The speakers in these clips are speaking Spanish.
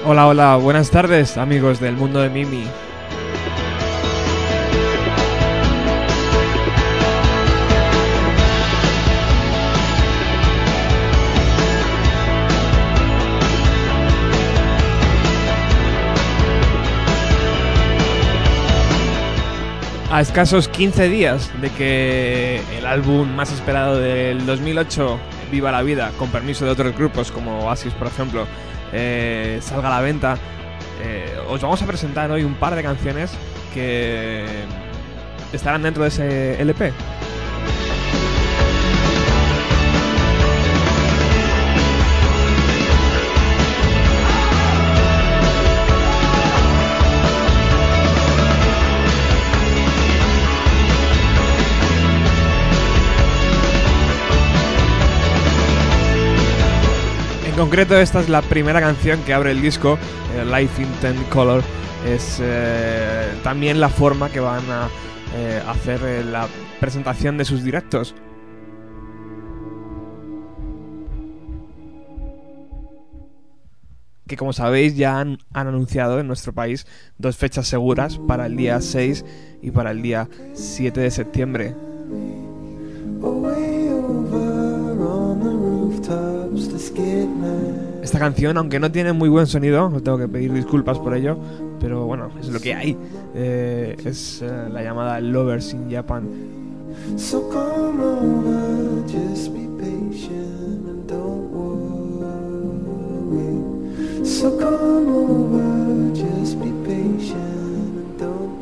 Hola, hola, buenas tardes, amigos del mundo de Mimi. A escasos 15 días de que el álbum más esperado del 2008, Viva la Vida, con permiso de otros grupos como Oasis, por ejemplo, salga a la venta, os vamos a presentar hoy un par de canciones que estarán dentro de ese LP. En concreto, esta es la primera canción que abre el disco, Life in Technicolor. Es también la forma que van a hacer la presentación de sus directos. Que como sabéis ya han anunciado en nuestro país dos fechas seguras para el día 6 y para el día 7 de septiembre. Esta canción, aunque no tiene muy buen sonido, os tengo que pedir disculpas por ello, pero bueno, es lo que hay. Es la llamada Lovers in Japan. So come over, just be patient and don't worry. So come over, just be patient and don't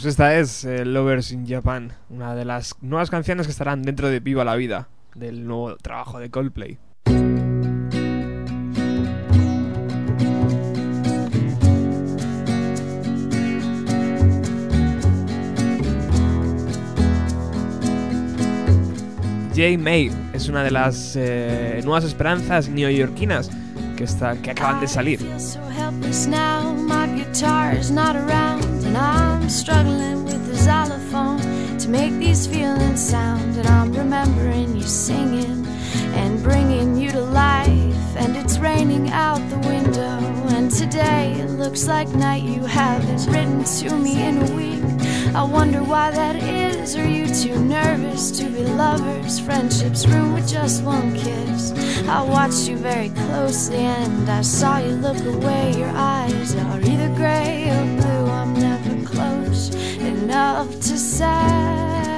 Pues esta es Lovers in Japan, una de las nuevas canciones que estarán dentro de Viva la Vida, del nuevo trabajo de Coldplay. J. May es una de las nuevas esperanzas neoyorquinas que acaban de salir. To make these feelings sound, and I'm remembering you singing and bringing you to life, and it's raining out the window, and today it looks like night. You haven't written to me in a week. I wonder why that is. Are you too nervous to be lovers? Friendships ruin with just one kiss. I watched you very closely and I saw you look away. Your eyes are either gray or blue. I'm never close enough to say,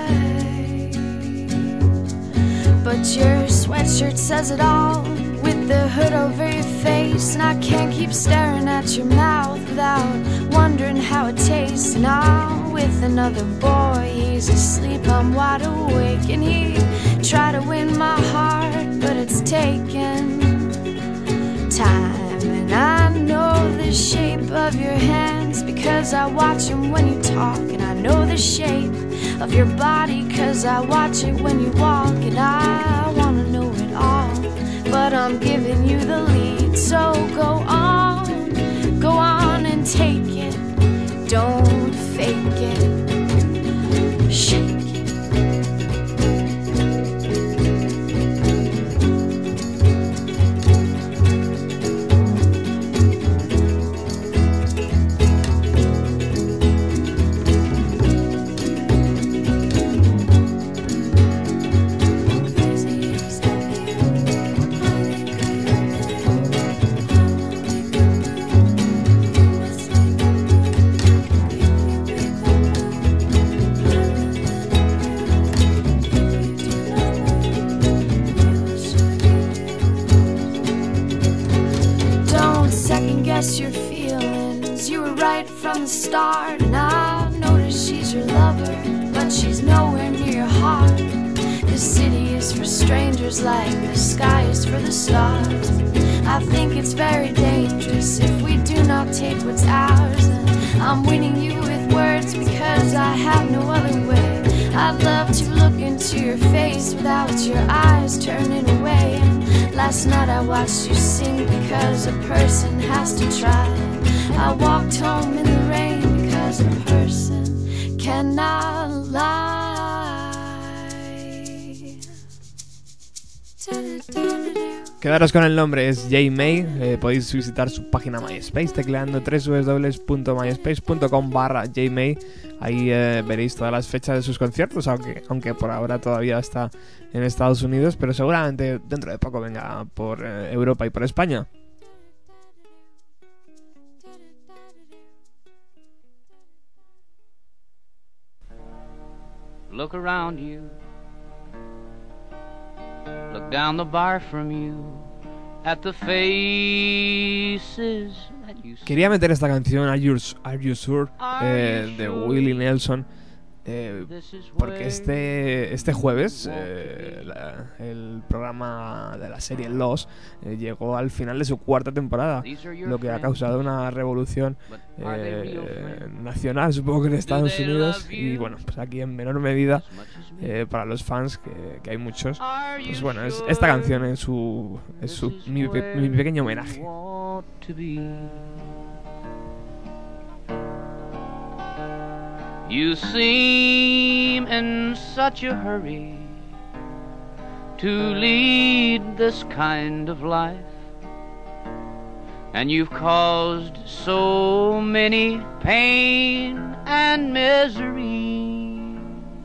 but your sweatshirt says it all, with the hood over your face, and I can't keep staring at your mouth without wondering how it tastes. Now with another boy, he's asleep, I'm wide awake, and he tried to win my heart, but it's taken time. And I know the shape of your hands because I watch them when you talk, and I know the shape of your body cause I watch it when you walk, and I wanna know it all, but I'm giving you the lead. So go on and take it, don't fake it, shake it. Your feelings, you were right from the start, and I noticed she's your lover, but she's nowhere near your heart. This city is for strangers like the sky is for the stars. I think it's very dangerous if we do not take what's ours, and I'm winning you with words because I have no other way. I'd love to look into your face without your eyes turning away, and last night I watched you sing because a person has to try. I walked home in the rain because a person cannot lie. Quedaros con el nombre, es J. May. Podéis visitar su página MySpace tecleando www.myspace.com/jmay. Ahí veréis todas las fechas de sus conciertos, aunque por ahora todavía está en Estados Unidos, pero seguramente dentro de poco venga por Europa y por España. Look around you. Look down the bar from you at the faces that you see. Quería meter esta canción Are You Sure de Willie Nelson porque este jueves el programa de la serie Lost llegó al final de su cuarta temporada, lo que ha causado una revolución nacional, supongo que en Estados Unidos, y bueno, pues aquí en menor medida para los fans, que hay muchos, pues bueno, esta canción es mi pequeño homenaje. You seem in such a hurry to lead this kind of life, and you've caused so many pain and misery.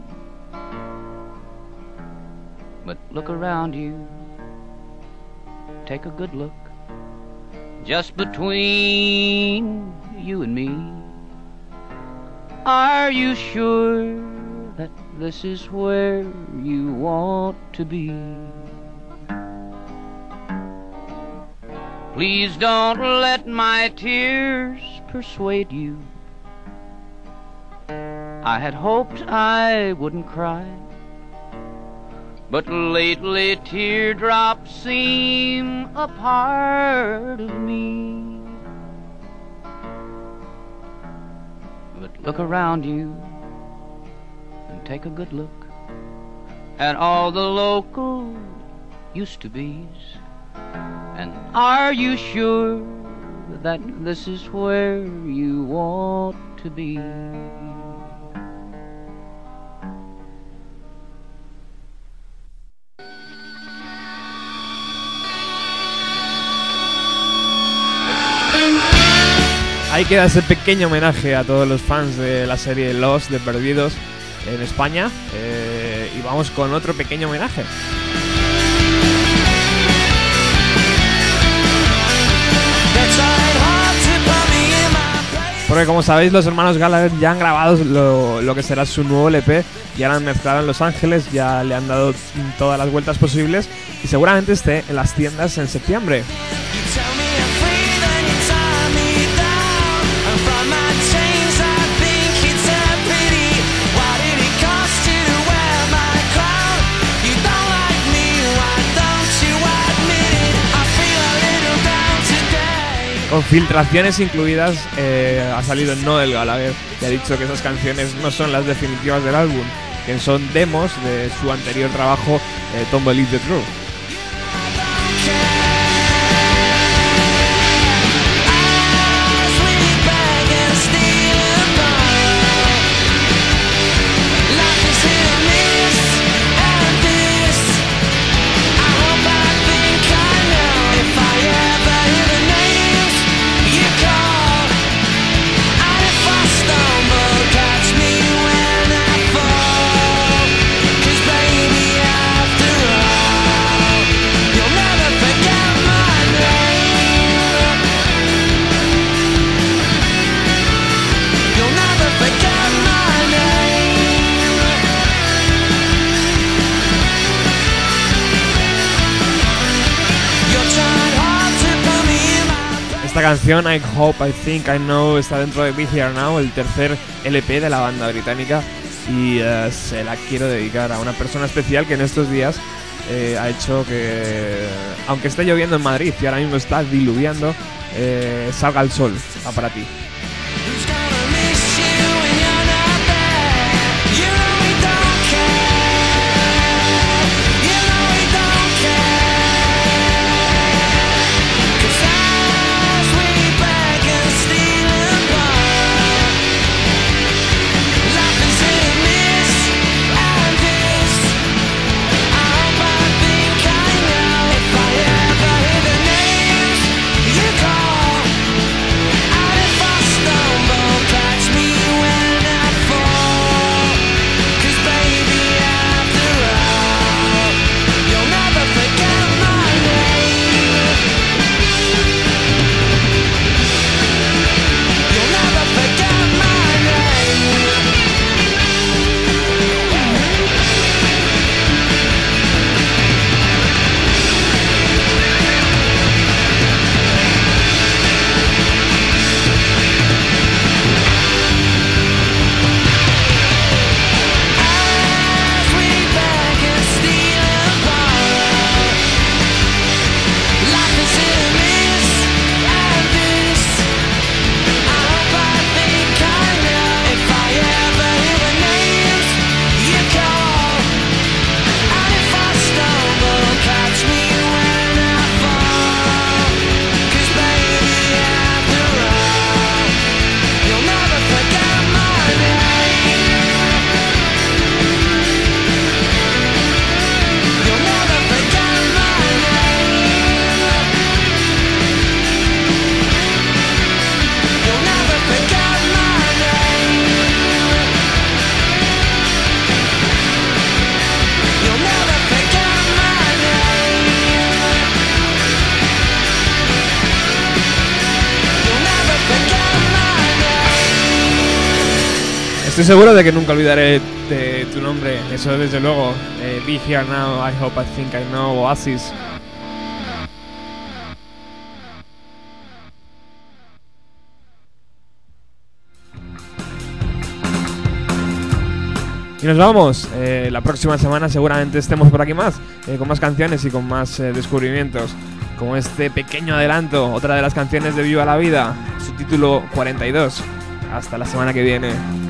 But look around you, take a good look, just between you and me. Are you sure that this is where you want to be? Please don't let my tears persuade you. I had hoped I wouldn't cry, but lately teardrops seem a part of me. But look around you and take a good look at all the local used-to-bes. And are you sure that this is where you want to be? Ahí queda ese pequeño homenaje a todos los fans de la serie Lost de Perdidos en España, y vamos con otro pequeño homenaje. Porque como sabéis, los hermanos Gallagher ya han grabado lo que será su nuevo LP, ya lo han mezclado en Los Ángeles, ya le han dado todas las vueltas posibles y seguramente esté en las tiendas en septiembre. Con filtraciones incluidas, ha salido Noel Gallagher y ha dicho que esas canciones no son las definitivas del álbum, que son demos de su anterior trabajo, Don't Believe the Truth. Esta canción, I Hope, I Think, I Know, está dentro de Be Here Now, el tercer LP de la banda británica, y se la quiero dedicar a una persona especial que en estos días ha hecho que, aunque esté lloviendo en Madrid y ahora mismo está diluviando, salga el sol. Va para ti. Estoy seguro de que nunca olvidaré de tu nombre, eso desde luego. Be Here Now, I Hope, I Think, I Know, Oasis. Y nos vamos. La próxima semana seguramente estemos por aquí más, con más canciones y con más descubrimientos, como este pequeño adelanto, otra de las canciones de Viva la Vida, su título 42. Hasta la semana que viene.